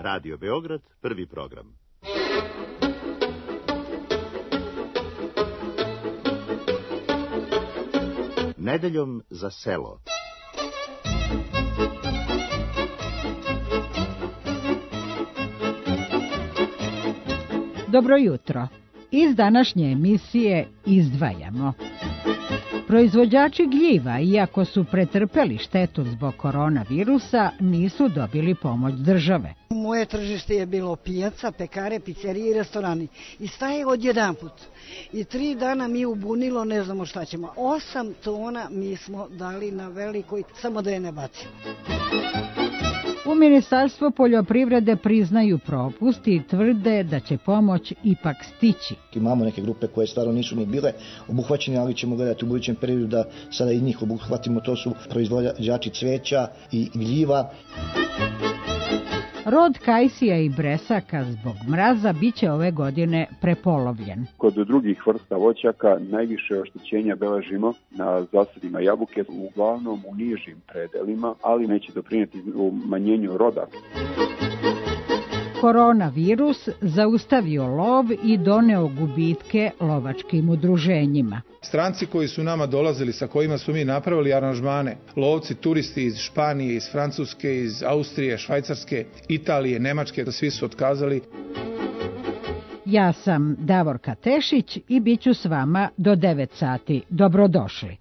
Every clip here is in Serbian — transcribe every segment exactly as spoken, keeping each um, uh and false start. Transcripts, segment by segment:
Radio Beograd, prvi program. Nedeljom za selo. Dobro jutro. Iz današnje emisije izdvajamo. Proizvođači gljiva, iako su pretrpeli štetu zbog koronavirusa, nisu dobili pomoć države. Moje tržište je bilo pijaca, pekare, pizzerije i restorani. I staje odjedanput. I tri dana mi ubunilo, ne znamo šta ćemo. Osam tona mi smo dali na velikoj, samo da je ne bacimo. U Ministarstvu poljoprivrede priznaju propust i tvrde da će pomoć ipak stići. Imamo neke grupe koje stvarno nisu ni bile obuhvaćene, ali ćemo gledati u budućem periodu da sada i njih obuhvatimo. To su proizvođači cveća i gljiva. Rod kajsija i bresaka zbog mraza biće ove godine prepolovljen. Kod drugih vrsta voćaka najviše oštećenja beležimo na zasadima jabuke, uglavnom u nižim predelima, ali neće doprinijeti umanjenju roda. Koronavirus zaustavio lov i doneo gubitke lovačkim udruženjima. Stranci koji su nama dolazili, sa kojima su mi napravili aranžmane, lovci, turisti iz Španije, iz Francuske, iz Austrije, Švajcarske, Italije, Nemačke, da svi su otkazali. Ja sam Davorka Tešić i bit ću s vama do devet sati. Dobrodošli.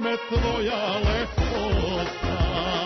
me tvoja lepota.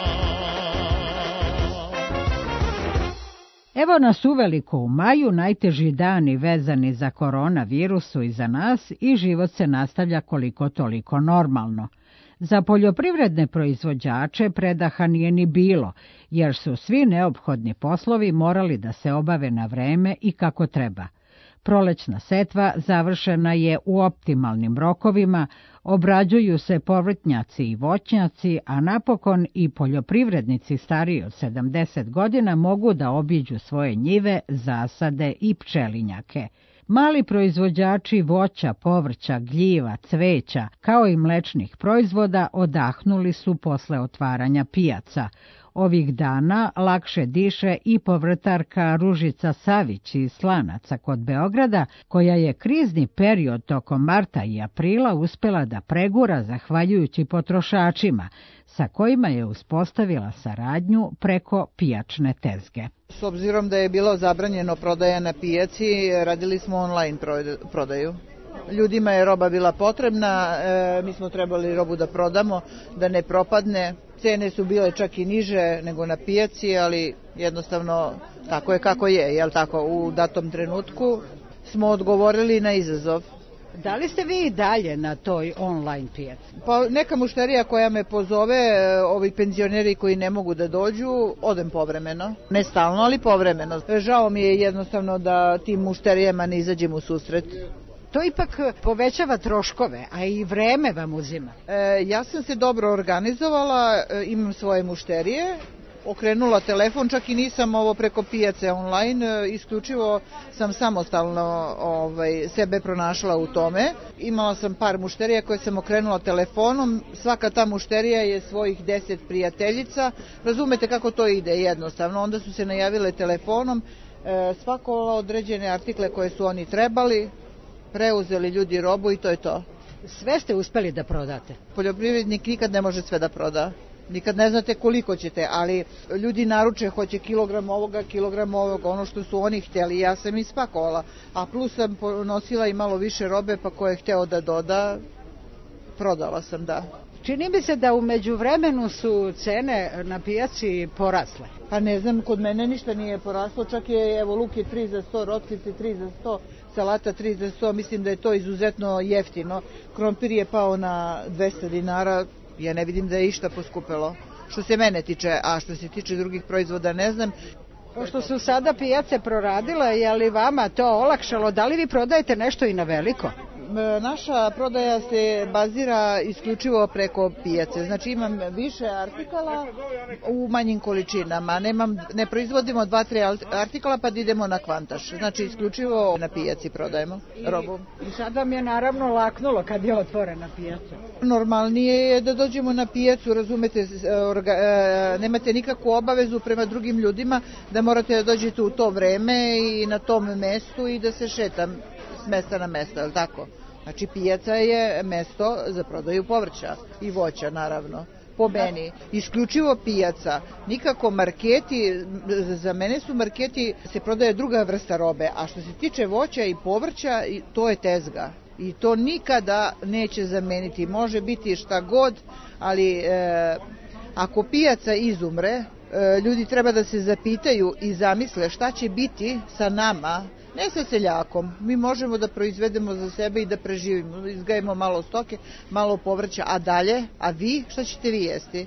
Evo nas uveliko u maju, najteži dani vezani za koronavirus su iza nas i život se nastavlja koliko toliko normalno. Za poljoprivredne proizvođače predaha nije ni bilo, jer su svi neophodni poslovi morali da se obave na vreme i kako treba. Prolećna setva završena je u optimalnim rokovima, obrađuju se povrtnjaci i voćnjaci, a napokon i poljoprivrednici stariji od sedamdeset godina mogu da obiđu svoje njive, zasade i pčelinjake. Mali proizvođači voća, povrća, gljiva, cveća, kao i mlečnih proizvoda odahnuli su posle otvaranja pijaca. Ovih dana lakše diše i povrtarka Ružica Savić iz Slanaca kod Beograda, koja je krizni period tokom marta i aprila uspela da pregura zahvaljujući potrošačima, sa kojima je uspostavila saradnju preko pijačne tezge. S obzirom da je bilo zabranjeno prodaja na pijaci, radili smo online prodaju. Ljudima je roba bila potrebna, e, mi smo trebali robu da prodamo, da ne propadne. Cene su bile čak i niže nego na pijaci, ali jednostavno tako je kako je, jel tako? U datom trenutku smo odgovorili na izazov. Da li ste vi i dalje na toj online pijaci? Pa neka mušterija koja me pozove, ovi penzioneri koji ne mogu da dođu, odem povremeno. Ne stalno, ali povremeno. Žao mi je jednostavno da tim mušterijama ne izađem u susret. To ipak povećava troškove, a i vreme vam uzima. E, ja sam se dobro organizovala, e, imam svoje mušterije, okrenula telefon, čak i nisam ovo preko pijace online, e, isključivo sam samostalno ovaj, sebe pronašla u tome. Imala sam par mušterija koje sam okrenula telefonom, svaka ta mušterija je svojih deset prijateljica, razumete kako to ide jednostavno, onda su se najavile telefonom, e, spakovala određene artikle koje su oni trebali, preuzeli ljudi robu i to je to. Sve ste uspeli da prodate? Poljoprivrednik nikad ne može sve da proda. Nikad ne znate koliko ćete, ali ljudi naruče, hoće kilogram ovoga, kilogram ovoga, ono što su oni hteli, ja sam ispakovala. A plus sam nosila i malo više robe, pa ko je hteo da doda, prodala sam, da. Čini mi se da u međuvremenu su cene na pijaci porasle. Pa ne znam, kod mene ništa nije poraslo, čak je, evo, luk je tri za sto, rotkice tri za sto, salata tri za sto, mislim da je to izuzetno jeftino. Krompir je pao na dvesta dinara, ja ne vidim da je išta poskupelo. Što se mene tiče, a što se tiče drugih proizvoda ne znam. Pošto su sada pijace proradile, je li vama to olakšalo? Da li vi prodajete nešto i na veliko? Naša prodaja se bazira isključivo preko pijace. Znači imam više artikala u manjim količinama. Nemam, ne proizvodimo dva, tri artikala pa da idemo na kvantaž. Znači isključivo na pijaci prodajemo robu. I sad vam je naravno laknulo kad je otvorena pijaca. Normalnije je da dođemo na pijacu, razumete, orga, nemate nikakvu obavezu prema drugim ljudima da morate da dođete u to vreme i na tom mestu i da se šetam s mesta na mesto, je li tako? Znači pijaca je mesto za prodaju povrća i voća, naravno, po meni. Isključivo pijaca, nikako marketi, za mene su marketi, se prodaje druga vrsta robe, a što se tiče voća i povrća, to je tezga. I to nikada neće zameniti, može biti šta god, ali e, ako pijaca izumre, e, ljudi treba da se zapitaju i zamisle šta će biti sa nama, ne sa seljakom. Mi možemo da proizvedemo za sebe i da preživimo, izgajemo malo stoke, malo povrća, a dalje, a vi, šta ćete vi jesti?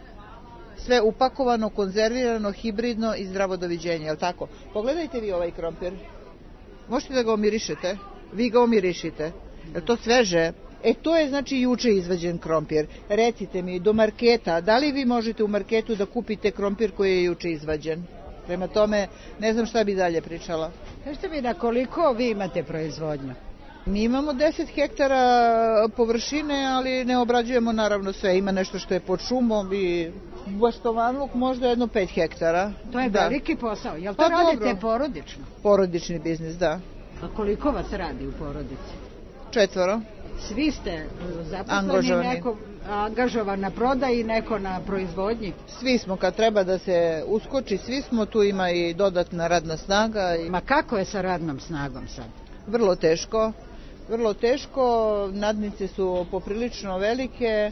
Sve upakovano, konzervirano, hibridno i zdravo doviđenje, je li tako? Pogledajte vi ovaj krompir. Možete da ga omirišete? Vi ga omirišite. Je to sveže? E to je znači juče izvađen krompir. Recite mi, do marketa, da li vi možete u marketu da kupite krompir koji je juče izvađen? Prema tome, ne znam šta bi dalje pričala. Kažete mi na koliko vi imate proizvodnju? Mi imamo deset hektara površine, ali ne obrađujemo naravno sve. Ima nešto što je pod šumom i baštovanluk možda jedno pet hektara. To je da. Veliki posao. Jel to pa radite dobro. Porodično? Porodični biznis, da. A koliko vas radi u porodici? Četvoro. Svi ste zaposleni, neko angažovan na prodaji, neko na proizvodnji? Svi smo, kad treba da se uskoči, svi smo, tu ima i dodatna radna snaga. I... Ma kako je sa radnom snagom sad? Vrlo teško, vrlo teško, nadnice su poprilično velike,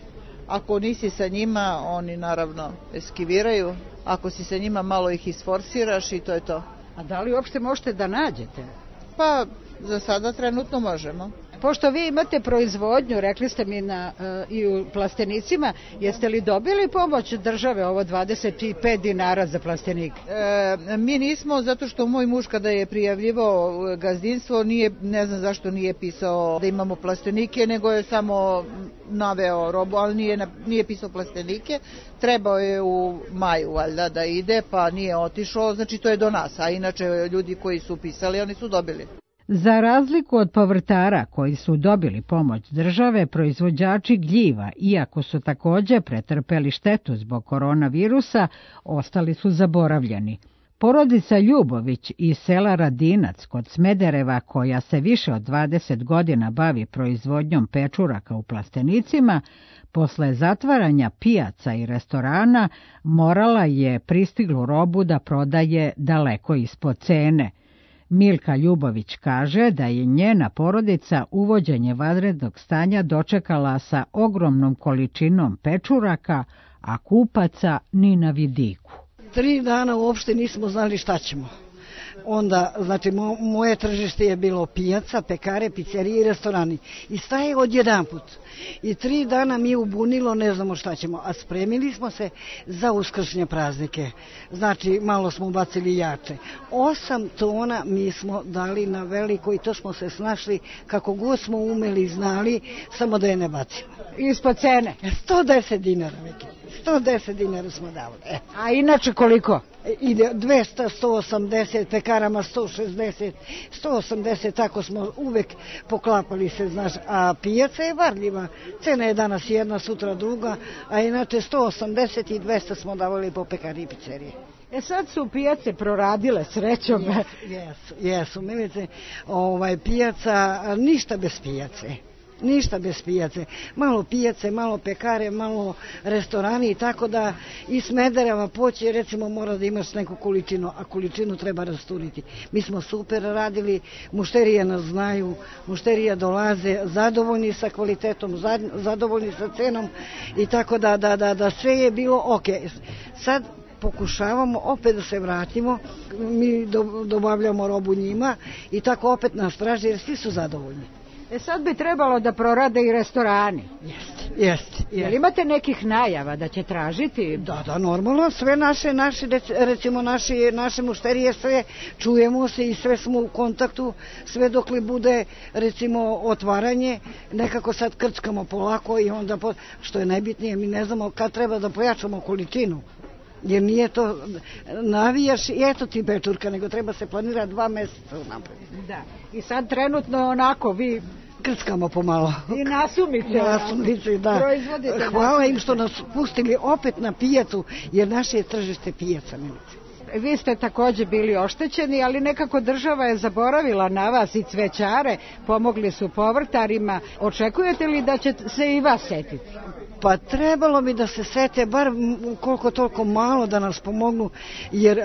Ako nisi sa njima, oni naravno eskiviraju. Ako si sa njima, malo ih isforsiraš i to je to. A da li uopšte možete da nađete? Pa, za sada trenutno možemo. Pošto vi imate proizvodnju, rekli ste mi na, uh, i u plastenicima, jeste li dobili pomoć države, ovo dvadeset pet dinara za plastenik? E, mi nismo, zato što moj muž kada je prijavljivao gazdinstvo, nije, ne znam zašto nije pisao da imamo plastenike, nego je samo naveo robu, ali nije, nije pisao plastenike. Trebao je u maju valjda da ide, pa nije otišao, znači to je do nas, a inače ljudi koji su pisali, oni su dobili. Za razliku od povrtara koji su dobili pomoć države, proizvođači gljiva, iako su takođe pretrpeli štetu zbog koronavirusa, ostali su zaboravljeni. Porodica Ljubović iz sela Radinac kod Smedereva, koja se više od dvadeset godina bavi proizvodnjom pečuraka u plastenicima, posle zatvaranja pijaca i restorana morala je pristiglu robu da prodaje daleko ispod cene. Milka Ljubović kaže da je njena porodica uvođenje vanrednog stanja dočekala sa ogromnom količinom pečuraka, a kupaca ni na vidiku. Tri dana uopšte nismo znali šta ćemo. Onda, znači, mo, moje tržište je bilo pijaca, pekare, pizzerije i restorani. I staje odjedan put. I tri dana mi ubunilo, ne znamo šta ćemo. A spremili smo se za uskršnje praznike. Znači, malo smo bacili jače. Osam tona mi smo dali na veliko i to smo se snašli kako god smo umeli i znali, samo da je ne bacimo. Ispod cene? sto deset dinara, Viki. sto deset dinara smo davali. E. A inače koliko? Ide dvesta, sto osamdeset, pekarama sto šezdeset, sto osamdeset, tako smo uvek poklapali se, znaš, a pijaca je varljiva. Cena je danas jedna, sutra druga, a inače sto osamdeset i dvesta smo davali po pekari i pizzerije. E sad su pijace proradile srećom. Jesu, jesu, milice, ovaj, pijaca, ništa bez pijace. Ništa bez pijace. Malo pijace, malo pekare, malo restorani i tako da i Smedereva poći, recimo mora da imaš neku količinu, a količinu treba rasturiti. Mi smo super radili, mušterije nas znaju, mušterije dolaze zadovoljni sa kvalitetom, zadovoljni sa cenom i tako da, da, da, da sve je bilo ok. Sad pokušavamo opet da se vratimo, mi do, dobavljamo robu njima i tako opet nas traže jer svi su zadovoljni. E sad bi trebalo da prorade i restorani. Jeste, jeste. Jel imate nekih najava da će tražiti? Da, da, normalno, sve naše, naše recimo naše, naše mušterije, sve čujemo se i sve smo u kontaktu, sve dok li bude, recimo, otvaranje, nekako sad krckamo polako i onda, po, što je najbitnije, mi ne znamo kad treba da pojačamo količinu. Jer nije to navijaš i eto ti pečurka, nego treba se planirati dva meseca napred. Da, i sad trenutno onako vi krckamo pomalo. I nasumice. Nasumice, da. Proizvodite. Hvala im što nas pustili opet na pijacu, jer naše je tržište pijaca, milice. Vi ste takođe bili oštećeni, ali nekako država je zaboravila na vas i cvećare, pomogli su povrtarima. Očekujete li da će se i vas setiti? Pa trebalo bi da se sete, bar koliko toliko malo da nas pomognu, jer a,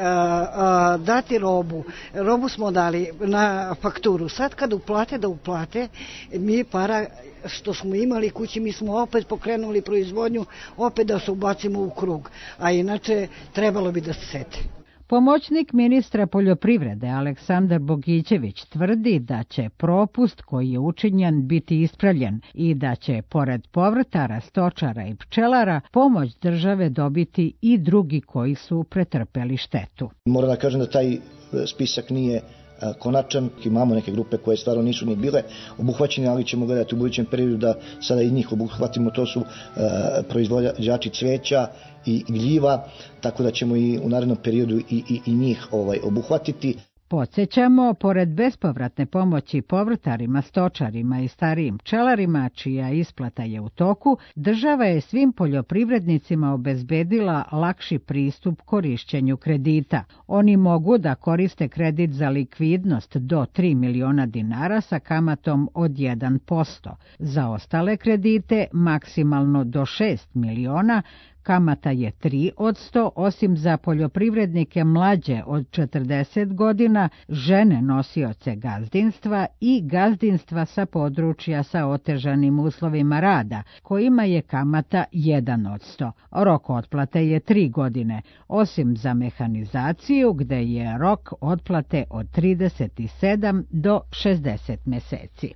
a, dati robu, robu smo dali na fakturu. Sad kad uplate, da uplate, mi para što smo imali kući, mi smo opet pokrenuli proizvodnju, opet da se ubacimo u krug. A inače, trebalo bi da se sete. Pomoćnik ministra poljoprivrede Aleksandar Bogićević tvrdi da će propust koji je učinjen biti ispravljen i da će, pored povrtara, stočara i pčelara, pomoć države dobiti i drugi koji su pretrpeli štetu. Moram da kažem da taj spisak nije konačan, imamo neke grupe koje stvarno nisu ni bile obuhvaćene, ali ćemo gledati u budućem periodu da sada i njih obuhvatimo, to su uh, proizvođači cveća i gljiva, tako da ćemo i u narednom periodu i, i, i njih ovaj, obuhvatiti. Podsjećamo, pored bespovratne pomoći povrtarima, stočarima i starijim pčelarima, čija isplata je u toku, država je svim poljoprivrednicima obezbedila lakši pristup korišćenju kredita. Oni mogu da koriste kredit za likvidnost do tri miliona dinara sa kamatom od jedan posto. Za ostale kredite maksimalno do šest miliona, Kamata je tri posto, osim za poljoprivrednike mlađe od četrdeset godina, žene nosioce gazdinstva i gazdinstva sa područja sa otežanim uslovima rada, kojima je kamata jedan posto. Rok otplate je tri godine, osim za mehanizaciju gde je rok otplate od trideset sedam do šezdeset meseci.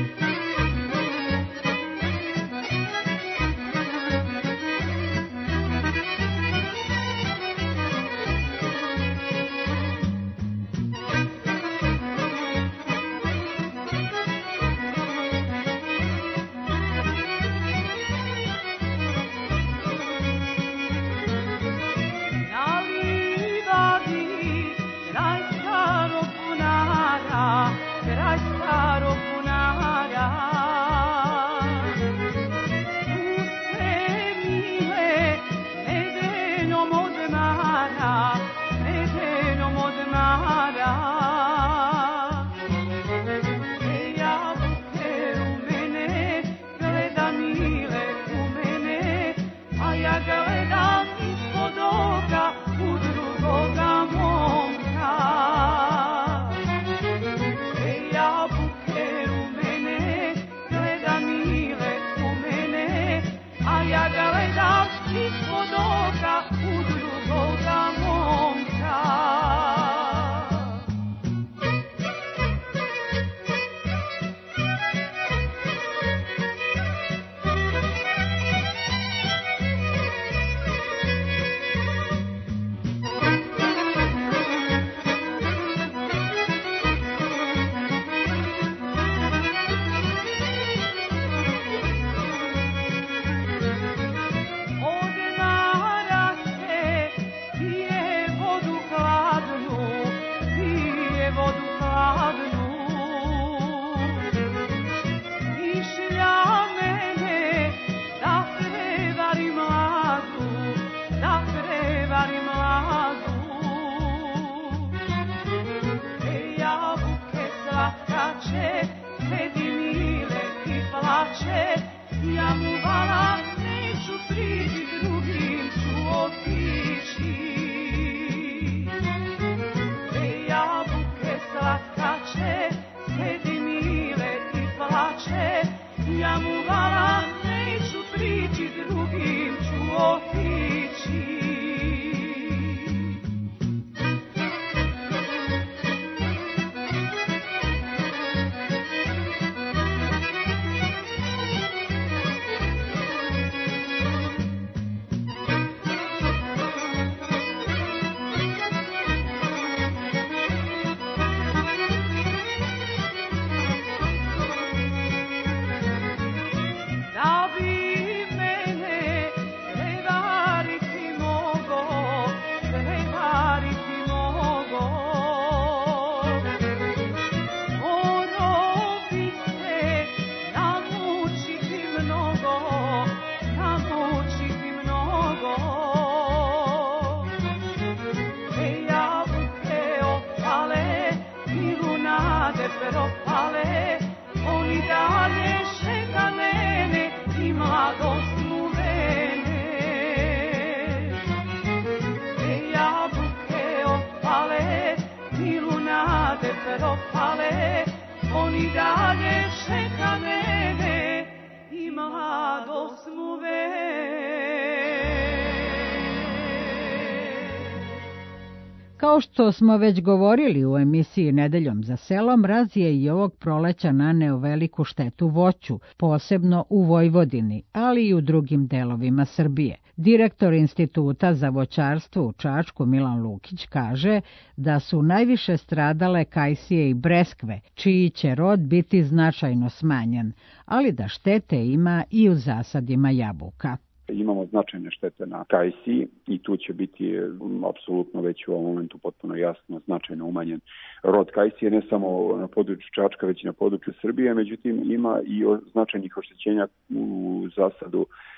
Kao što smo već govorili u emisiji Nedeljom za selo, mraz je i ovog proleća naneo veliku štetu voću, posebno u Vojvodini, ali i u drugim delovima Srbije. Direktor Instituta za voćarstvo u Čačku Milan Lukić kaže da su najviše stradale kajsije i breskve, čiji će rod biti značajno smanjen, ali da štete ima i u zasadima jabuka. Imamo značajne štete na kajsiji i tu će biti apsolutno već u ovom momentu potpuno jasno značajno umanjen rod kajsije, ne samo na području Čačka, već i na području Srbije, međutim ima i značajnih oštećenja u zasadu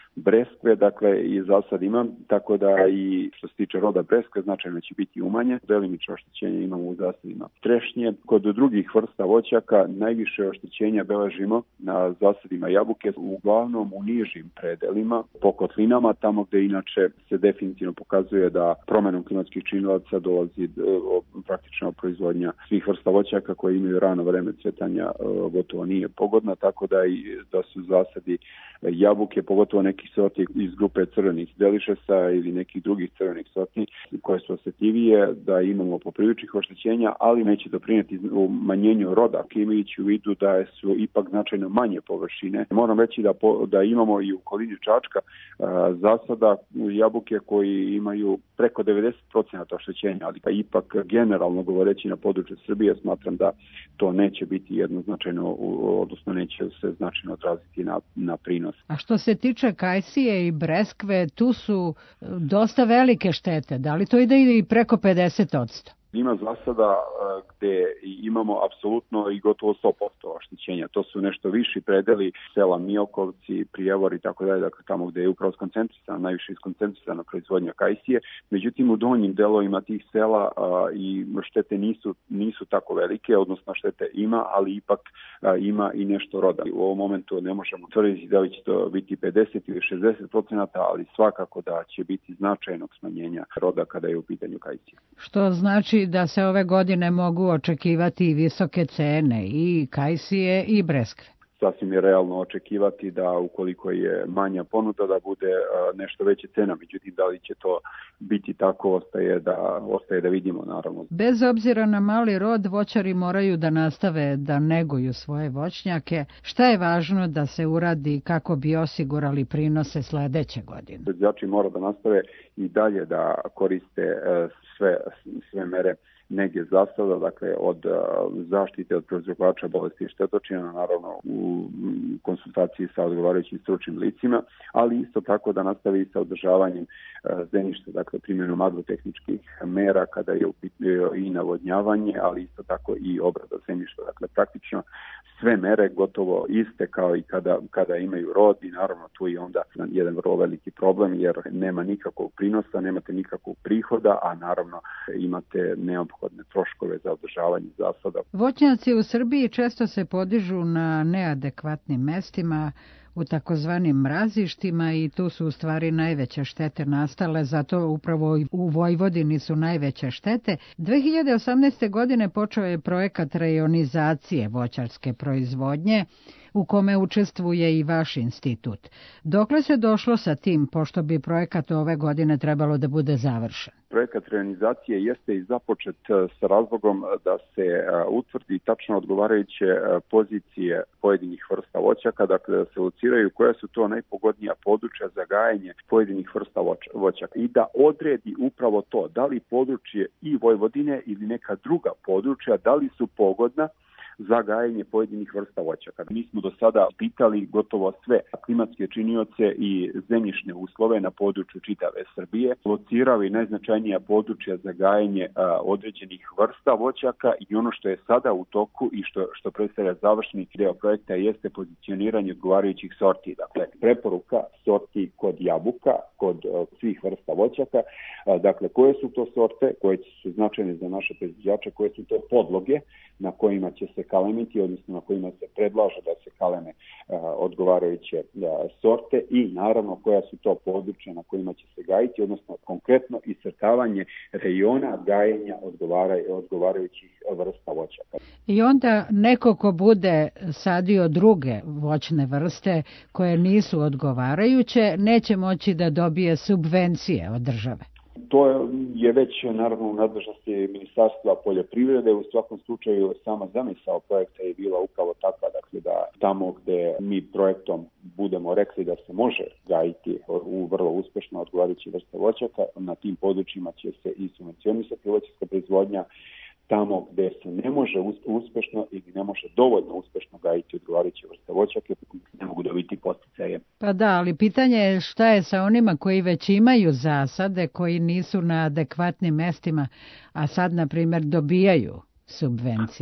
breskve, dakle i za sad imam, tako da i što se tiče roda breskve značajno će biti umanje. Delimično oštećenje imamo u zasadima trešnje. Kod drugih vrsta voćaka najviše oštećenja beležimo na zasadima jabuke, uglavnom u nižim predelima, po kotlinama, tamo gde inače se definitivno pokazuje da promenom klimatskih činilaca dolazi do, praktično proizvodnja svih vrsta voćaka koje imaju rano vreme cvetanja gotovo nije pogodna, tako da i da su zasadi jabuke, pogotovo nekih sorti iz grupe crvenih delišesa ili nekih drugih crvenih sorti koje su osjetljivije, da imamo popriličnih oštećenja, ali neće doprinijeti u manjenju roda, imajući u vidu da su ipak značajno manje površine. Moram reći da, po, da imamo i u okolini Čačka a, zasada jabuke koji imaju preko devedeset posto oštećenja, ali pa ipak generalno govoreći na području Srbije smatram da to neće biti jednoznačajno, odnosno neće se značajno odraziti na, na prinos. A što se tiče kajsije i breskve, tu su dosta velike štete. Da li to ide i preko pedeset posto? Ima zasada gde imamo apsolutno i gotovo sto posto oštećenja. To su nešto viši predeli, sela Miokovci, Prijevor i tako dalje, dakle tamo gde je upravo skoncentrisana, najviše iskoncentrisana proizvodnja kajsije. Međutim, u donjim delovima tih sela a, i štete nisu, nisu tako velike, odnosno štete ima, ali ipak a, ima i nešto roda. U ovom momentu ne možemo tvrditi da li će to biti pedeset ili šezdeset posto, ali svakako da će biti značajnog smanjenja roda kada je u pitanju kajsije. Što znači da se ove godine mogu očekivati visoke cene i kajsije i breskve? Sasvim je realno očekivati da ukoliko je manja ponuda da bude nešto veća cena, međutim da li će to biti tako ostaje da, ostaje da vidimo naravno. Bez obzira na mali rod, voćari moraju da nastave da neguju svoje voćnjake. Šta je važno da se uradi kako bi osigurali prinose sledeće godine? Proizvođači mora da nastave i dalje da koriste sve, sve mere nege zasada, dakle od uh, zaštite od prouzrokovača bolesti i štetočina, naravno u konsultaciji sa odgovarajućim stručnim licima, ali isto tako da nastavi sa održavanjem uh, zemljišta, dakle primjenom agrotehničkih mera kada je uh, i navodnjavanje, ali isto tako i obrada zemljišta, dakle praktično sve mere gotovo iste kao i kada, kada imaju rod i naravno tu je onda jedan vrlo veliki problem jer nema nikakvog prinosa, nemate nikakvog prihoda, a naravno imate neophodne troškove za održavanje zasada. Voćnjaci u Srbiji često se podižu na neadekvatnim mestima, u takozvanim mrazištima i tu su u stvari najveće štete nastale, zato upravo u Vojvodini su najveće štete. dve hiljade osamnaeste. godine počeo je projekat rejonizacije voćarske proizvodnje u kome učestvuje i vaš institut. Dokle se došlo sa tim, pošto bi projekat ove godine trebalo da bude završen? Projekat reonizacije jeste i započet sa razlogom da se utvrdi tačno odgovarajuće pozicije pojedinih vrsta voćaka, dakle da se lociraju koja su to najpogodnija područja za gajanje pojedinih vrsta voćaka i da odredi upravo to, da li područje i Vojvodine ili neka druga područja, da li su pogodna za gajanje pojedinih vrsta voćaka. Mi smo do sada pitali gotovo sve klimatske činioce i zemljišne uslove na području čitave Srbije, locirali najznačajnija područja za gajanje a, određenih vrsta voćaka i ono što je sada u toku i što, što predstavlja završni deo projekta jeste pozicioniranje odgovarajućih sorti. Dakle, preporuka sorti kod jabuka, kod a, svih vrsta voćaka, a, dakle, koje su to sorte, koje su značajne za naše proizvođače, koje su to podloge na kojima će se kalemiti, odnosno na kojima se predlaže da se kaleme a, odgovarajuće a, sorte i naravno koja su to područja na kojima će se gajiti, odnosno konkretno iscrtavanje rejona gajenja odgovaraj, odgovarajućih vrsta voćaka. I onda neko ko bude sadio druge voćne vrste koje nisu odgovarajuće, neće moći da dobije subvencije od države. To je već naravno u nadležnosti Ministarstva poljoprivrede. U svakom slučaju sama zamisao projekta je bila upravo takva, dakle da tamo gde mi projektom budemo rekli da se može gajiti u vrlo uspešno odgovarajući vrste voćaka, na tim područjima će se i subvencionisati voćarska proizvodnja. Tamo gde se ne može uspešno ili ne može dovoljno uspešno gajiti odgovarajuće vrste voćaka, ne mogu dobiti podsticaje. Pa da, ali pitanje je šta je sa onima koji već imaju zasade, koji nisu na adekvatnim mestima, a sad, na primjer, dobijaju subvencije. To,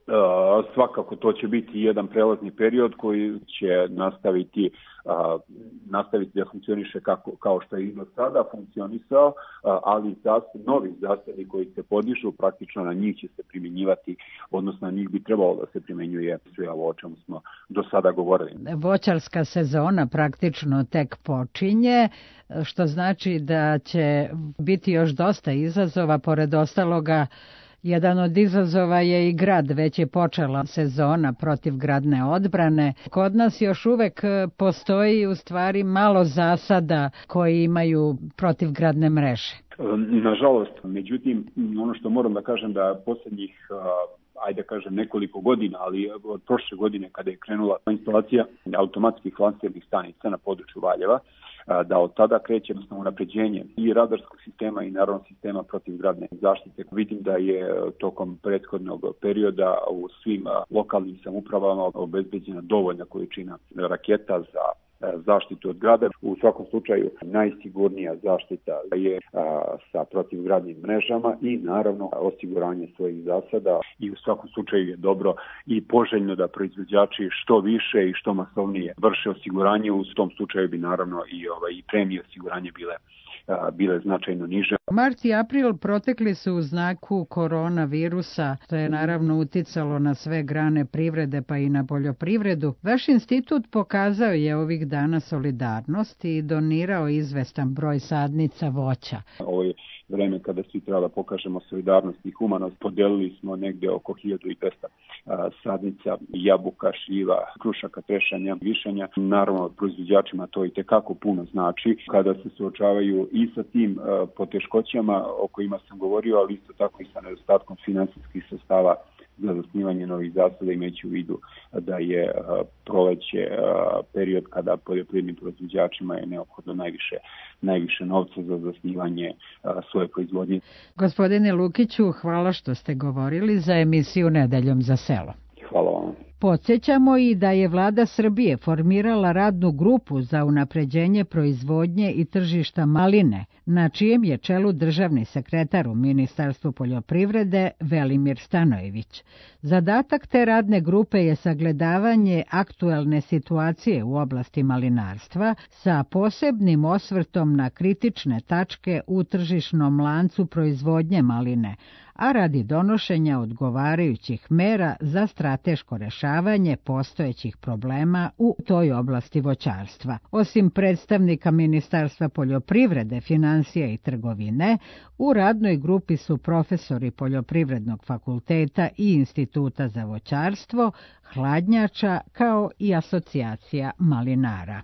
Svakako to će biti jedan prelazni period koji će nastaviti uh, nastaviti da funkcioniše kako, kao što je i do sada funkcionisao, uh, ali zasad, novi zasadi koji se podižu, praktično na njih će se primjenjivati, odnosno na njih bi trebalo da se primjenjuje sve ovo o čemu smo do sada govorili. Voćarska sezona praktično tek počinje, što znači da će biti još dosta izazova, pored ostaloga. Jedan od izazova je i grad, već je počela sezona protivgradne odbrane. Kod nas još uvek postoji u stvari malo zasada koji imaju protivgradne mreže. Nažalost, međutim, ono što moram da kažem da posljednjih ajde kažem nekoliko godina, ali od prošle godine kada je krenula instalacija automatskih lancernih stanica na području Valjeva, da od tada kreće jednostavno unapređenje i radarskog sistema i naravno sistema protivgradne zaštite. Vidim da je tokom prethodnog perioda u svim lokalnim samoupravama obezbeđena dovoljna količina raketa za zaštitu od grada. U svakom slučaju najsigurnija zaštita je a, sa protivgradnim mrežama i naravno osiguranje svojih zasada i u svakom slučaju je dobro i poželjno da proizvođači što više i što masovnije vrše osiguranje. U tom slučaju bi naravno i, ovaj, i premije osiguranje bile bile značajno niže. Mart i april protekli su u znaku koronavirusa, što je naravno uticalo na sve grane privrede pa i na poljoprivredu. Vaš institut pokazao je ovih dana solidarnost i donirao izvestan broj sadnica voća. Ovo je vreme kada svi treba da pokažemo solidarnost i humanost. Podelili smo negde oko hiljadu dvesta sadnica jabuka, šljiva, krušaka, trešanja, višanja. Naravno, proizvođačima to i tekako puno znači kada se suočavaju i sa tim uh, poteškoćama o kojima sam govorio, ali isto tako i sa nedostatkom finansijskih sredstava za zasnivanje novih zasada, imajući u vidu da je uh, proleće uh, period kada poljoprivrednim proizvođačima je neophodno najviše, najviše novca za zasnivanje uh, svoje proizvodnje. Gospodine Lukiću, hvala što ste govorili za emisiju Nedeljom za selo. Hvala vam. Podsjećamo i da je Vlada Srbije formirala radnu grupu za unapređenje proizvodnje i tržišta maline, na čijem je čelu državni sekretar u Ministarstvu poljoprivrede Velimir Stanojević. Zadatak te radne grupe je sagledavanje aktuelne situacije u oblasti malinarstva sa posebnim osvrtom na kritične tačke u tržišnom lancu proizvodnje maline, a radi donošenja odgovarajućih mera za strateško rešavanje postojećih problema u toj oblasti voćarstva. Osim predstavnika Ministarstva poljoprivrede, financija i trgovine, u radnoj grupi su profesori Poljoprivrednog fakulteta i Instituta za voćarstvo, hladnjača kao i asocijacija malinara.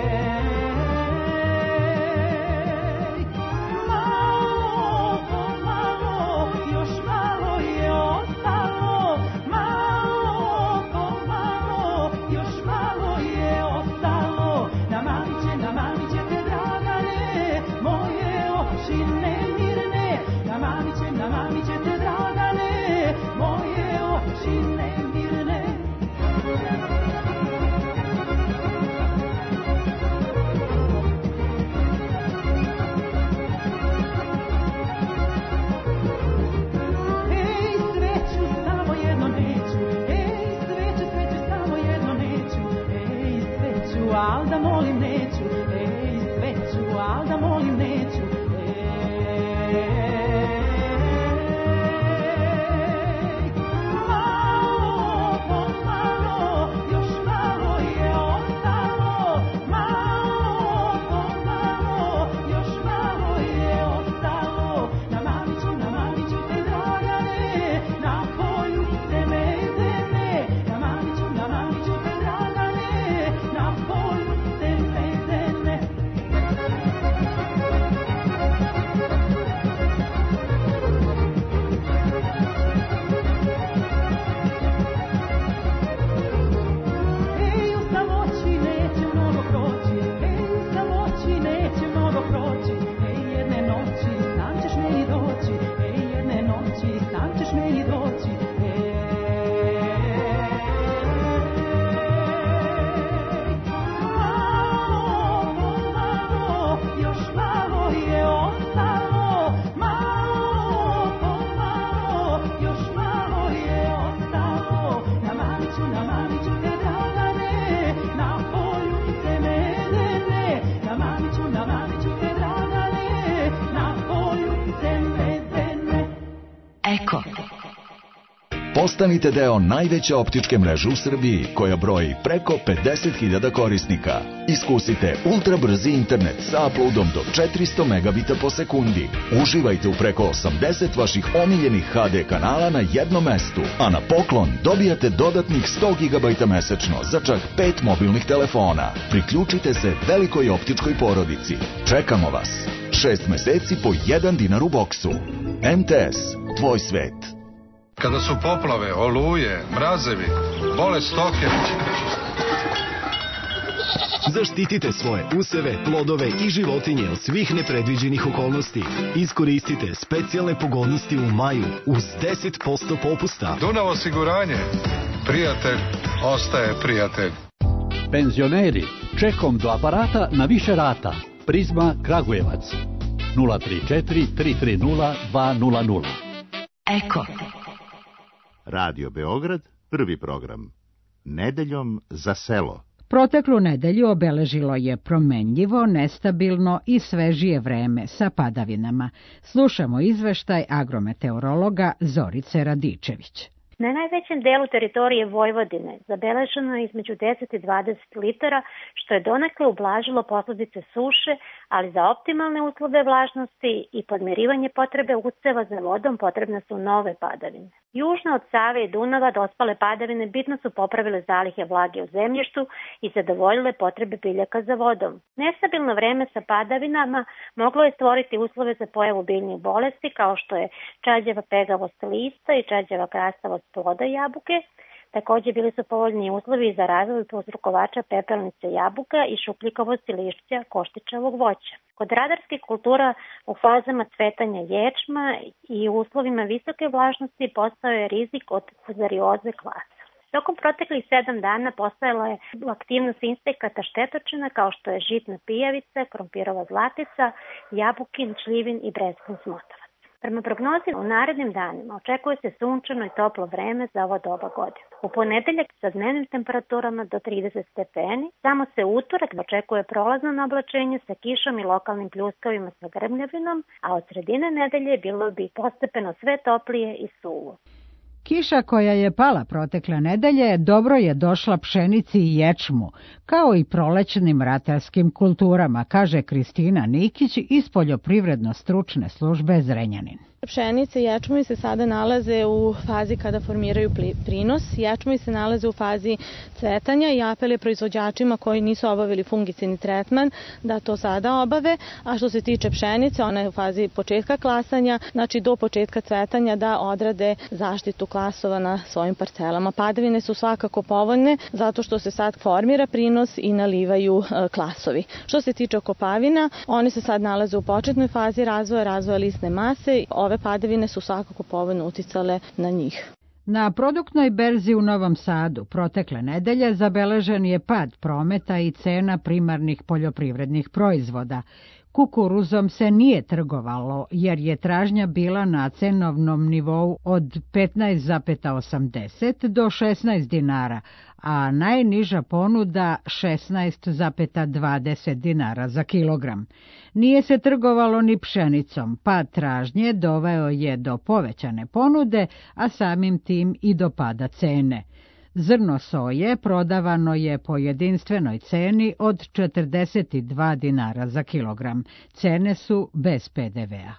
Malo, Postanite deo najveće optičke mreže u Srbiji, koja broji preko pedeset hiljada korisnika. Iskusite ultra brzi internet sa uploadom do četiristo megabita po sekundi. Uživajte u preko osamdeset vaših omiljenih ha de kanala na jednom mestu, a na poklon dobijate dodatnih sto gigabajta mesečno za čak pet mobilnih telefona. Priključite se velikoj optičkoj porodici. Čekamo vas. Šest meseci po jedan dinar u boksu. em te es, tvoj svet. Kada su poplave, oluje, mrazevi, bole stoke. Zaštitite svoje useve, plodove i životinje od svih nepredviđenih okolnosti. Iskoristite specijalne pogodnosti u maju uz deset posto popusta. Dunav osiguranje. Prijatelj ostaje prijatelj. Penzioneri, čekom do aparata na više rata. Prizma Kragujevac. nula tri četiri tri tri nula dva nula nula. Eko. Radio Beograd, prvi program. Nedeljom za selo. Proteklu nedelju obeležilo je promenljivo, nestabilno i svežije vreme sa padavinama. Slušamo izveštaj agrometeorologa Zorice Radičević. Na najvećem delu teritorije Vojvodine zabeleženo je između deset i dvadeset litara, što je donekle ublažilo posledice suše, ali za optimalne uslove vlažnosti i podmirivanje potrebe useva za vodom potrebne su nove padavine. Južno od Save i Dunava dospale padavine bitno su popravile zalihe vlage u zemljištu i zadovoljile potrebe biljaka za vodom. Nestabilno vreme sa padavinama moglo je stvoriti uslove za pojavu biljnih bolesti kao što je čađava pegavost lista i čađava krastavost ploda jabuke. Također bili su povoljni uslovi za razvoj prouzrokovača pepelnice jabuka i šupljikavosti lišća koštičavog voća. Kod radarskih kultura u fazama cvetanja ječma i u uslovima visoke vlažnosti postao je rizik od fuzarioze klasa. Tokom proteklih sedam dana postojala je aktivnost insekata štetočina kao što je žitna pijavica, krompirova zlatica, jabukin, šljivin i breskvin smotavac. Prema prognozi u narednim danima očekuje se sunčano i toplo vreme za ovo doba godine. U ponedeljak sa dnevnim temperaturama do trideset stepeni, samo se utorak očekuje prolazno oblačenje sa kišom i lokalnim pljuskavima sa grmljavinom, a od sredine nedelje bilo bi postepeno sve toplije i suvo. Kiša koja je pala protekle nedelje dobro je došla pšenici i ječmu, kao i prolećnim ratarskim kulturama, kaže Kristina Nikić iz Poljoprivredno-stručne službe Zrenjanin. Pšenice i ječmovi se sada nalaze u fazi kada formiraju prinos, ječmovi se nalaze u fazi cvetanja i apel je proizvođačima koji nisu obavili fungicidni tretman da to sada obave, a što se tiče pšenice, ona je u fazi početka klasanja, znači do početka cvetanja da odrade zaštitu klasova na svojim parcelama. Padavine su svakako povoljne zato što se sad formira prinos i nalivaju klasovi. Što se tiče okopavina, oni se sad nalaze u početnoj fazi razvoja, razvoja lisne mase. Ove padavine su svakako povoljno uticale na njih. Na produktnoj berzi u Novom Sadu protekle nedelje zabeležen je pad prometa i cena primarnih poljoprivrednih proizvoda. Kukuruzom se nije trgovalo jer je tražnja bila na cenovnom nivou od petnaest zarez osamdeset do šesnaest dinara, a najniža ponuda šesnaest zarez dvadeset dinara za kilogram. Nije se trgovalo ni pšenicom, pad tražnje doveo je do povećane ponude, a samim tim i do pada cene. Zrno soje prodavano je po jedinstvenoj ceni od četrdeset dva dinara za kilogram. Cene su bez pe de vea.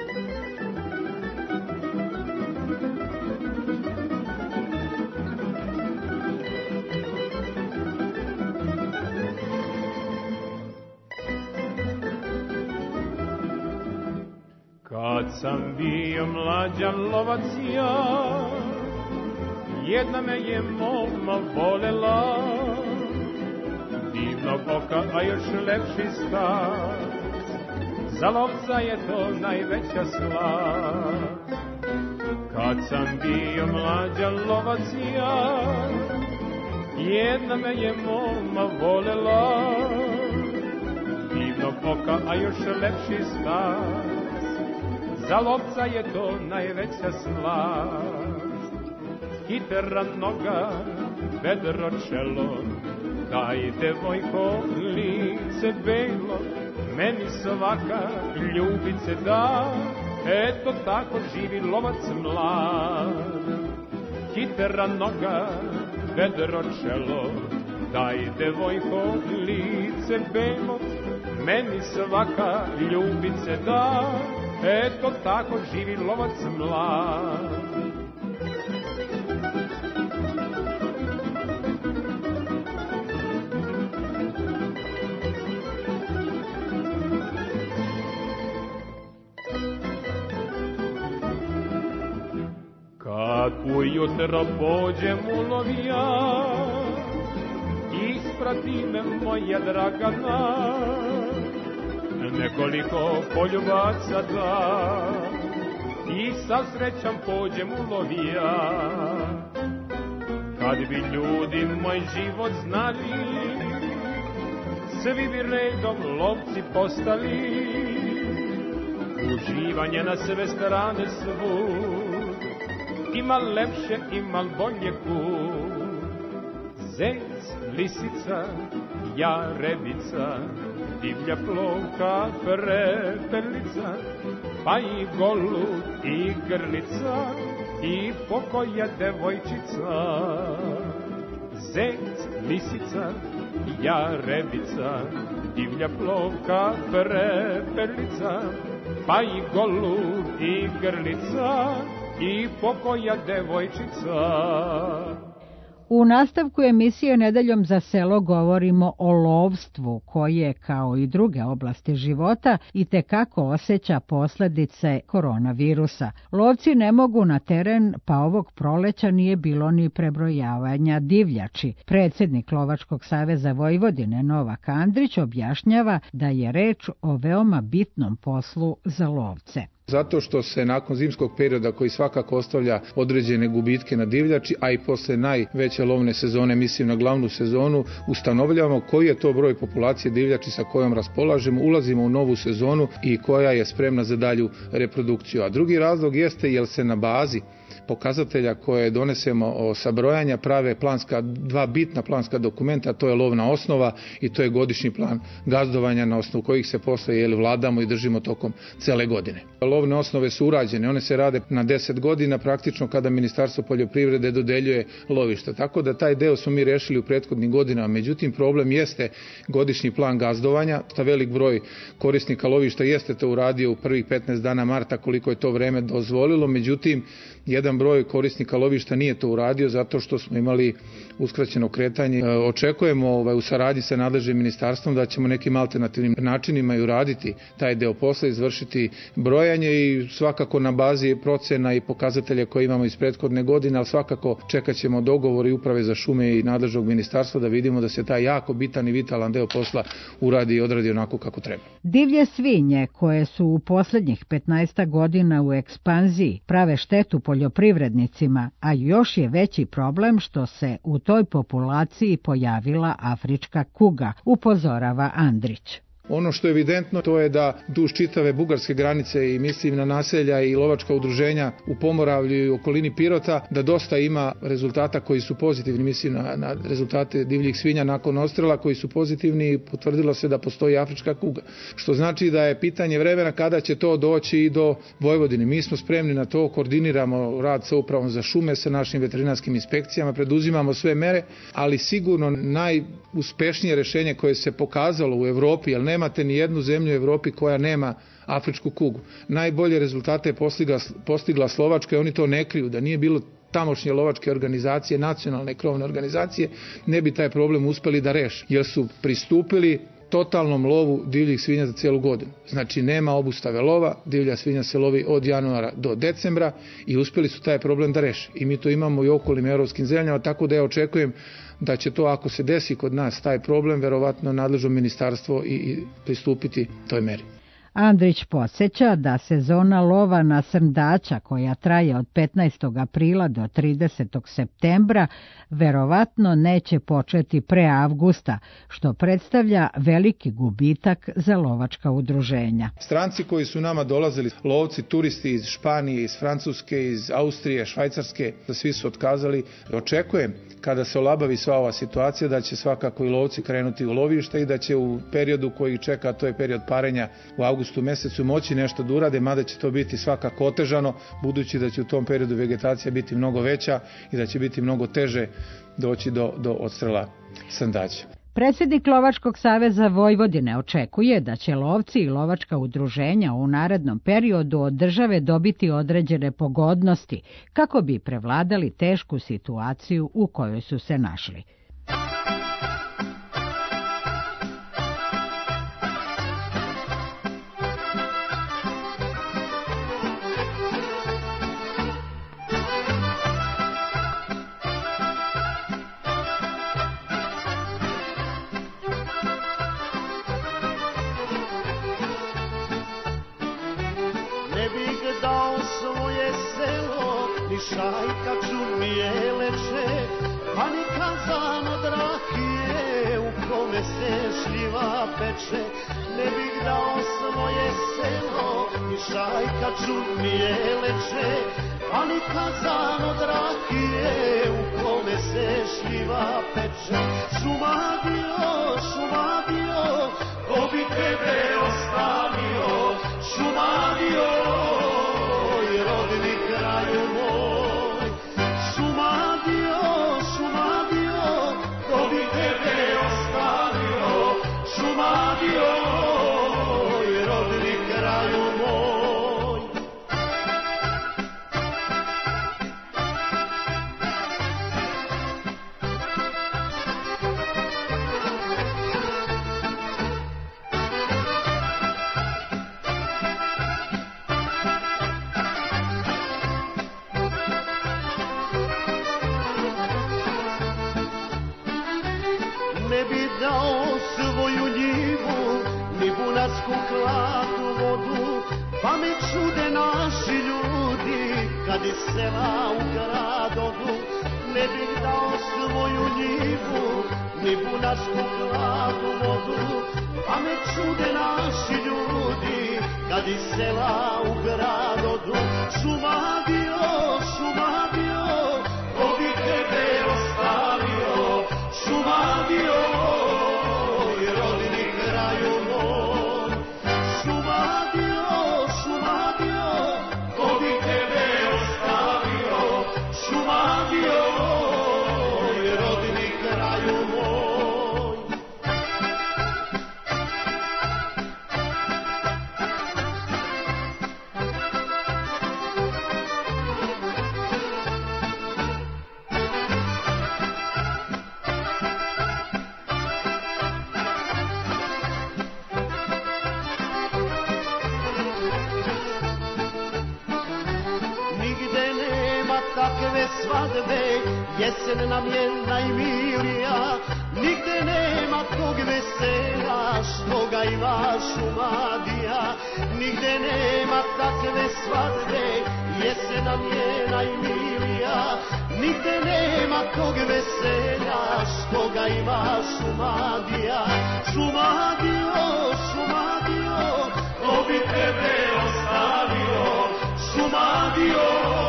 Kad sam bio mlađan lovac ja, jedna me je moma volela, divnog oka, a još lepši stas, za lovca je to najveća slast. Kad sam bio mlađan lovac ja, jedna me je moma volela, divnog oka, a još lepši stas, za lovca je to najveća slast. Hitra noga, vedro čelo, daj devojko lice belo, meni svaka ljubice da, eto tako živi lovac mlad. hitra noga, vedro čelo, daj devojko lice belo, meni svaka ljubice da, eto tako živi lovac mlad. Kad ujutro pođem u lovija, isprati me moja Dragana, nekoliko poljubaca da, i sa srećom pođem u lovija. Kad bi ljudi moj život znali, svi bi redom lovci postali, uživanje na sve strane svud, ima lepše, ima bolje put. Zec, lisica, jarebica, divlja plovka, prepelica, pa i golub i grlica i pokoja devojčica. Zec, lisica, jarebica, divlja plovka, prepelica, pa i golub i grlica i pokoja devojčica. U nastavku emisije Nedeljom za selo govorimo o lovstvu koje, kao i druge oblasti života, itekako osjeća posljedice koronavirusa. Lovci ne mogu na teren, pa ovog proleća nije bilo ni prebrojavanja divljači. Predsjednik Lovačkog saveza Vojvodine Novak Andrić objašnjava da je reč o veoma bitnom poslu za lovce. Zato što se nakon zimskog perioda, koji svakako ostavlja određene gubitke na divljači, a i posle najveće lovne sezone, mislim na glavnu sezonu, ustanovljamo koji je to broj populacije divljači sa kojom raspolažemo, ulazimo u novu sezonu i koja je spremna za dalju reprodukciju. A drugi razlog jeste jer se na bazi pokazatelja koje donesemo o sabrojanja prave planska, dva bitna planska dokumenta, to je lovna osnova i to je godišnji plan gazdovanja na osnovu kojih se posle jeli, vladamo i držimo tokom cele godine. Lovne osnove su urađene, one se rade na deset godina praktično kada Ministarstvo poljoprivrede dodeljuje lovišta, tako da taj deo smo mi rešili u prethodnim godinama. Međutim, problem jeste godišnji plan gazdovanja, ta velik broj korisnika lovišta jeste to uradio u prvih petnaest dana marta koliko je to vreme dozvolilo, međutim, jedan broj korisnika lovišta nije to uradio zato što smo imali uskraćeno kretanje. Očekujemo ovaj, u saradnji sa nadležnim ministarstvom da ćemo nekim alternativnim načinima i uraditi taj deo posla, izvršiti brojanje i svakako na bazi procena i pokazatelja koje imamo iz prethodne godine, ali svakako čekat ćemo dogovor i uprave za šume i nadležnog ministarstva da vidimo da se taj jako bitan i vitalan deo posla uradi i odradi onako kako treba. Divlje svinje koje su u posljednjih petnaest godina u ekspanziji prave štetu poljoprivrednicima, a još je veći problem što se u toj populaciji pojavila afrička kuga, upozorava Andrić. Ono što je evidentno to je da duž čitave bugarske granice i mislim na naselja i lovačka udruženja u Pomoravlju i okolini Pirota da dosta ima rezultata koji su pozitivni, mislim na, na rezultate divljih svinja nakon odstrela koji su pozitivni i potvrdilo se da postoji afrička kuga. Što znači da je pitanje vremena kada će to doći i do Vojvodine. Mi smo spremni na to, koordiniramo rad sa upravom za šume, sa našim veterinarskim inspekcijama, preduzimamo sve mere, ali sigurno najuspešnije rešenje koje se pokazalo u Evropi, jer nemate ni jednu zemlju u Evropi koja nema afričku kugu. Najbolje rezultate je postigla, postigla Slovačka i oni to ne kriju. Da nije bilo tamošnje lovačke organizacije, nacionalne krovne organizacije, ne bi taj problem uspeli da reše, jer su pristupili totalnom lovu divljih svinja za cijelu godinu. Znači nema obustave lova, divlja svinja se lovi od januara do decembra i uspjeli su taj problem da reše. I mi to imamo i u okolnim evropskim zemljama, tako da ja očekujem da će to, ako se desi kod nas taj problem, verovatno nadležno ministarstvo i, i pristupiti toj meri. Andrić podsjeća da sezona lova na srndača, koja traje od petnaestog aprila do tridesetog septembra, verovatno neće početi pre avgusta, što predstavlja veliki gubitak za lovačka udruženja. Stranci koji su nama dolazili, lovci, turisti iz Španije, iz Francuske, iz Austrije, Švajcarske, da svi su otkazali. Očekujem kada se olabavi sva ova situacija da će svakako i lovci krenuti u lovište i da će u periodu koji čeka, to je period parenja u avgustu avgustu mesecu moći nešto da urade, mada će to biti svakako otežano, budući da će u tom periodu vegetacija biti mnogo veća i da će biti mnogo teže doći do, do odstrela sandaća. Predsjednik Lovačkog saveza Vojvodine očekuje da će lovci i lovačka udruženja u narednom periodu od države dobiti određene pogodnosti kako bi prevladali tešku situaciju u kojoj su se našli. Šajkaču mijeleće, pa ni kazan od rakije u kome se šljiva peče. Ne bih dao svoje selo, ni šajkaču mijeleće, pa ni kazan od rakije u kome se šljiva peče. Šumadio, šumadio, ko bi tebe ostavio, šumadio, i rodni kraju moj. Kad iz sela u grad odu, ne bih dao svoju njivu, ni bunarsku hladnu vodu. Pa me čude naši ljudi, kad iz sela u grad odu. Šumadio, šumadio, ko bi tebe ostavio, šumadio, i rodni kraju moj. Šumadio, šumadio, ko bi tebe šumadio, i rodni kraju moj. Takve svadbe, jesen nam je najmilija, nigde nema tog vesela što ga ima Šumadija. Nigde nema takve svadbe, jesen nam je najmilija, nigde nema tog vesela što ga ima Šumadija. Šumadio, šumadio, ko bi tebe ostavio, šumadio,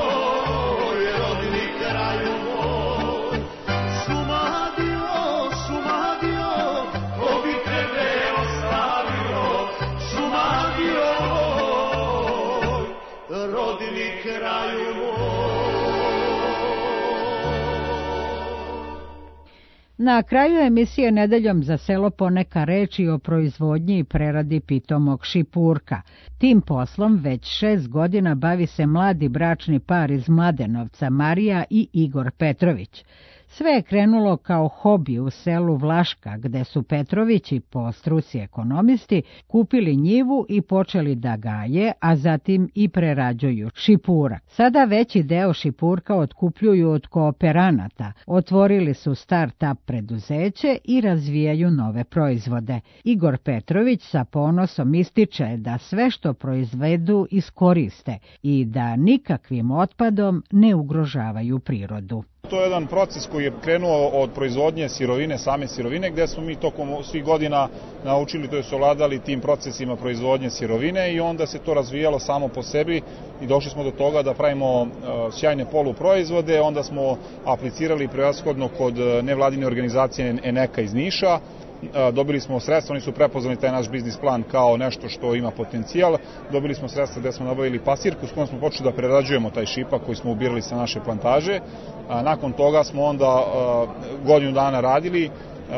kraju moj. Šumadio, šumadio, ko bi tebe ostavio, šumadio, rodni kraju moj. Na kraju emisije Nedeljom za selo poneka reči o proizvodnji i preradi pitomog šipurka. Tim poslom već šest godina bavi se mladi bračni par iz Mladenovca, Marija i Igor Petrović. Sve je krenulo kao hobi u selu Vlaška, gde su Petrovići, po struci ekonomisti, kupili njivu i počeli da gaje, a zatim i prerađuju šipurak. Sada veći deo šipurka otkupljuju od kooperanata, otvorili su start-up preduzeće i razvijaju nove proizvode. Igor Petrović sa ponosom ističe da sve što proizvedu iskoriste i da nikakvim otpadom ne ugrožavaju prirodu. To je jedan proces koji je krenuo od proizvodnje sirovine, same sirovine, gde smo mi tokom svih godina naučili, to je ovladali tim procesima proizvodnje sirovine i onda se to razvijalo samo po sebi i došli smo do toga da pravimo sjajne poluproizvode, onda smo aplicirali prevashodno kod nevladine organizacije Eneka iz Niša dobili smo sredstva, oni su prepoznali taj naš biznis plan kao nešto što ima potencijal, dobili smo sredstva gde smo nabavili pasirku s kojom smo počeli da prerađujemo taj šipak koji smo ubirali sa naše plantaže. Nakon toga smo onda godinu dana radili,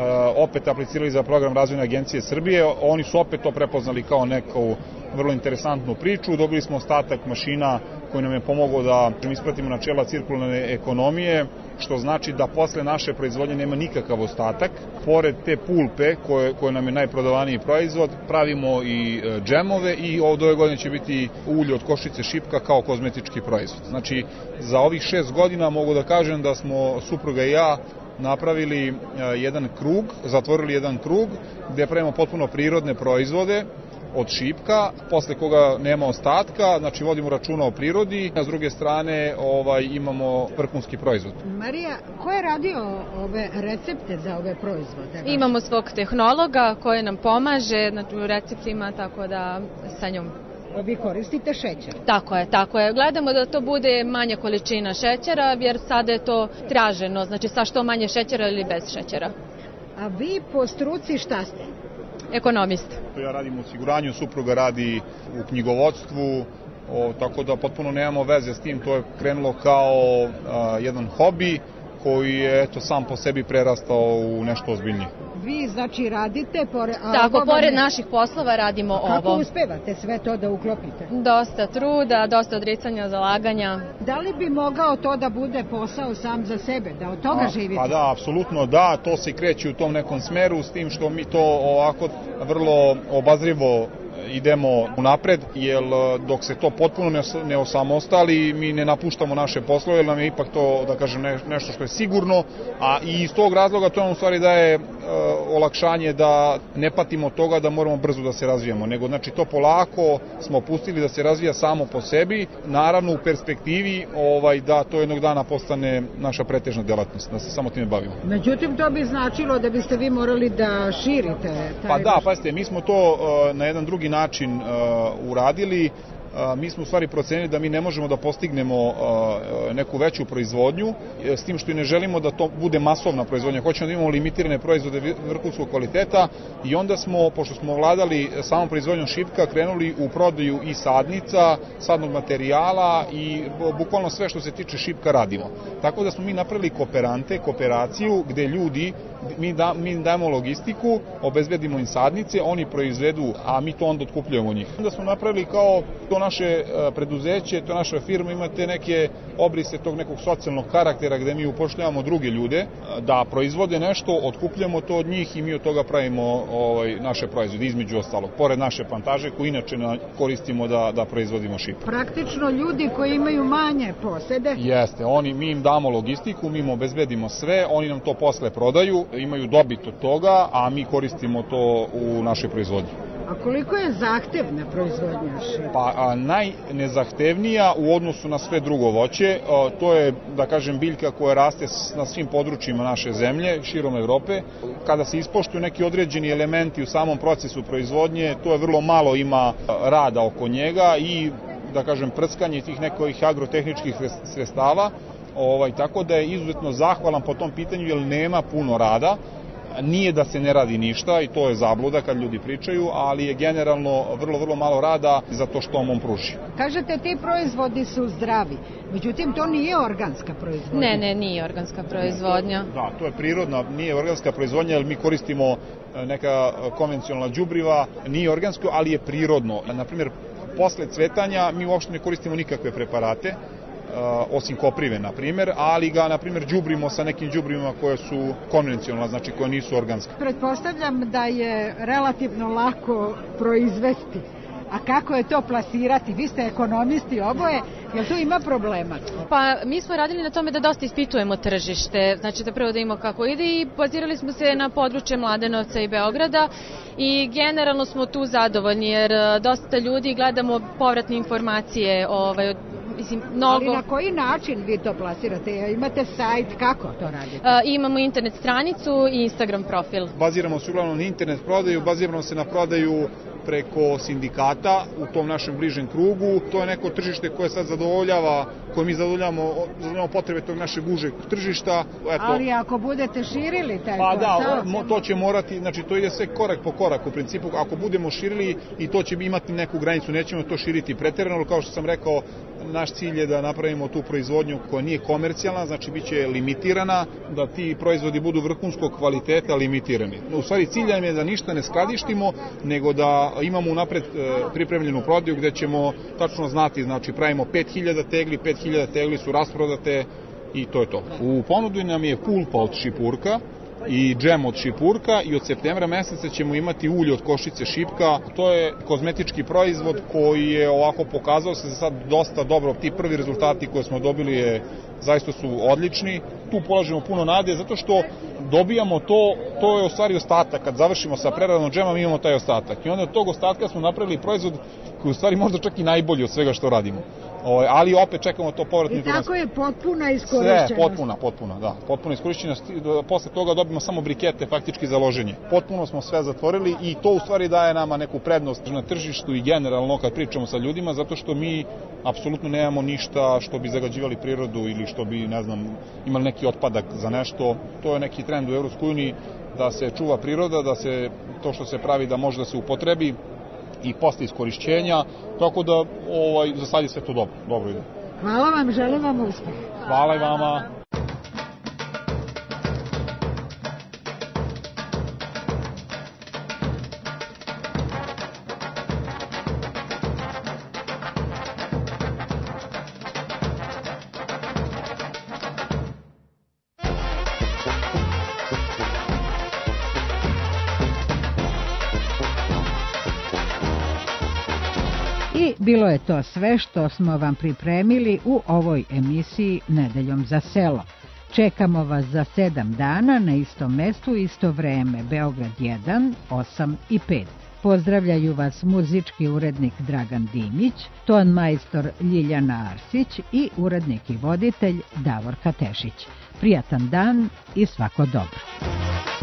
opet aplicirali za program Razvojne agencije Srbije, oni su opet to prepoznali kao neku vrlo interesantnu priču, dobili smo ostatak mašina koji nam je pomogao da ispratimo načela cirkularne ekonomije, što znači da posle naše proizvodnje nema nikakav ostatak. Pored te pulpe, koje, koje nam je najprodavaniji proizvod, pravimo i džemove i od ove godine će biti ulje od košice šipka kao kozmetički proizvod. Znači, za ovih šest godina mogu da kažem da smo, supruga i ja, napravili jedan krug, zatvorili jedan krug gde pravimo potpuno prirodne proizvode od šipka, posle koga nema ostatka, znači vodimo računa o prirodi, a s druge strane ovaj, imamo vrhunski proizvod. Marija, ko je radio ove recepte za ove proizvode? Imamo svog tehnologa koji nam pomaže znači, u receptima, tako da sa njom. Vi koristite šećer? Tako je, tako je. Gledamo da to bude manja količina šećera, jer sada je to traženo, znači sa što manje šećera ili bez šećera. A vi po struci šta ste? Ekonomist. Ja radim u osiguranju, supruga radi u knjigovodstvu, o, tako da potpuno nemamo veze s tim, to je krenulo kao a, jedan hobi koji je eto, sam po sebi prerastao u nešto ozbiljnije. Vi znači radite pored... Tako, pored naših poslova radimo ovo. Kako uspevate sve to da uklopite? Dosta truda, dosta odricanja, zalaganja. Da li bi mogao to da bude posao sam za sebe, da od toga A, živite? Pa da, apsolutno da, to se kreće u tom nekom smeru, s tim što mi to ovako vrlo obazrivo idemo unapred, jer dok se to potpuno ne osamostali, mi ne napuštamo naše poslove, jer nam je ipak to, da kažem, nešto što je sigurno, a i iz tog razloga to nam u stvari daje e, olakšanje da ne patimo toga da moramo brzo da se razvijamo, nego znači to polako smo pustili da se razvija samo po sebi, naravno u perspektivi ovaj, da to jednog dana postane naša pretežna delatnost, da se samo time bavimo. Međutim, to bi značilo da biste vi morali da širite taj... Pa da, pazite, mi smo to e, na jedan drugi način uh, uradili. Uh, mi smo u stvari procenili da mi ne možemo da postignemo uh, neku veću proizvodnju, s tim što i ne želimo da to bude masovna proizvodnja. Hoćemo da imamo limitirane proizvode vrhunskog kvaliteta i onda smo, pošto smo vladali samom proizvodnjom šipka, krenuli u prodaju i sadnica, sadnog materijala i bukvalno sve što se tiče šipka radimo. Tako da smo mi napravili kooperante, kooperaciju gde ljudi, mi, da, mi dajemo logistiku, obezbedimo im sadnice, oni proizvedu, a mi to onda otkupljujemo njih. Onda smo napravili kao to naše preduzeće, to naša firma, imate neke obrise tog nekog socijalnog karaktera gde mi upošljavamo druge ljude da proizvode nešto, otkupljamo to od njih i mi od toga pravimo ovaj, naše proizvode, između ostalog, pored naše plantaže koju inače koristimo da, da proizvodimo šipka. Praktično ljudi koji imaju manje posede? Jeste, oni, mi im damo logistiku, mi im obezbedimo sve, oni nam to posle prodaju, imaju dobit od toga, a mi koristimo to u našoj proizvodnji. A koliko je zahtevna proizvodnja šipka? Pa a, najnezahtevnija u odnosu na sve drugo voće, a, to je, da kažem, biljka koja raste na svim područjima naše zemlje, širom Evrope. Kada se ispoštuju neki određeni elementi u samom procesu proizvodnje, to je vrlo malo ima rada oko njega i, da kažem, prskanje tih nekih agrotehničkih sredstava, ovaj, tako da je izuzetno zahvalan po tom pitanju jer nema puno rada. Nije da se ne radi ništa i to je zabluda kad ljudi pričaju, ali je generalno vrlo, vrlo malo rada za to što on pruži. Kažete, ti proizvodi su zdravi, međutim to nije organska proizvodnja. Ne, ne, nije organska proizvodnja. Da, to je prirodna, nije organska proizvodnja, jer mi koristimo neka konvencionalna đubriva, nije organsko, ali je prirodno. Naprimjer, posle cvetanja mi uopšte ne koristimo nikakve preparate, osim koprive, na primjer, ali ga, na primjer, đubrimo sa nekim đubrivima koje su konvencionalne, znači koje nisu organske. Pretpostavljam da je relativno lako proizvesti. A kako je to plasirati? Vi ste ekonomisti oboje, jel tu ima problema? Pa mi smo radili na tome da dosta ispitujemo tržište, znači da prvo da imamo kako ide i bazirali smo se na područje Mladenovca i Beograda i generalno smo tu zadovoljni jer dosta ljudi gledamo povratne informacije ovaj, Mislim, mnogo... Ali na koji način vi to plasirate? Imate sajt, kako to radite? A, imamo internet stranicu i Instagram profil. Baziramo se uglavnom na internet prodaju, baziramo se na prodaju preko sindikata u tom našem bližem krugu. To je neko tržište koje sad zadovoljava, koje mi zadovoljavamo, zadovoljavamo potrebe tog našeg užeg tržišta. Eto. Ali ako budete širili taj pa posao... Da, to će morati, znači to ide sve korak po korak u principu. Ako budemo širili i to će imati neku granicu, nećemo to širiti preterano, ali kao što sam rekao, naš cilj je da napravimo tu proizvodnju koja nije komercijalna, znači bit će limitirana, da ti proizvodi budu vrhunskog kvaliteta limitirani. U stvari cilj je da ništa ne skladištimo, nego da imamo unapred pripremljenu prodaju gde ćemo tačno znati, znači pravimo pet hiljada tegli, pet hiljada tegli su rasprodate i to je to. U ponudi nam je pulpa od šipurka i džem od šipurka i od septembra meseca ćemo imati ulje od košice šipka. To je kozmetički proizvod koji je ovako pokazao se za sad dosta dobro. Ti prvi rezultati koje smo dobili je, zaista su odlični. Tu polažemo puno nade zato što dobijamo to, to je u stvari ostatak. Kad završimo sa preradom džema mi imamo taj ostatak. I onda od tog ostatka smo napravili proizvod koji je u stvari možda čak i najbolji od svega što radimo. O, ali opet čekamo to povratni. I tako je potpuna iskorišćenost. Sve, potpuna, potpuna, da. Potpuna iskorišćenost. Posle toga dobimo samo brikete faktički za loženje. Potpuno smo sve zatvorili i to u stvari daje nama neku prednost na tržištu i generalno kad pričamo sa ljudima, zato što mi apsolutno nemamo ništa što bi zagađivali prirodu ili što bi, ne znam, imali neki otpadak za nešto. To je neki trend u Evropskoj uniji da se čuva priroda, da se to što se pravi da može da se upotrebi i posle iskorišćenja, tako da ovaj, za sad je sve to dobro, dobro ide. Hvala vam, želim vam uspeh. Hvala i vama. Bilo je to sve što smo vam pripremili u ovoj emisiji Nedeljom za selo. Čekamo vas za sedam dana na istom mestu, isto vreme, Beograd jedan, osam i pet. Pozdravljaju vas muzički urednik Dragan Dimić, ton majstor Ljiljana Arsić i urednik i voditelj Davorka Tešić. Prijatan dan i svako dobro.